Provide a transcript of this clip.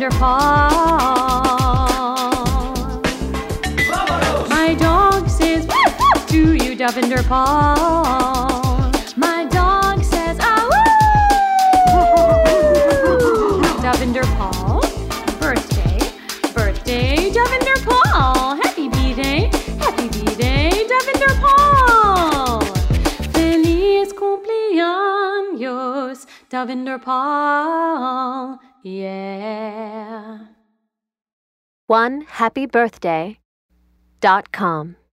Davinder Paul. My dog says woof to you, Davinder Paul. My dog says ah woo. Davinder Paul, birthday, Davinder Paul. Happy B-Day, Davinder Paul. Feliz cumpleaños, Davinder Paul. Yeah. OneHappyBirthday.com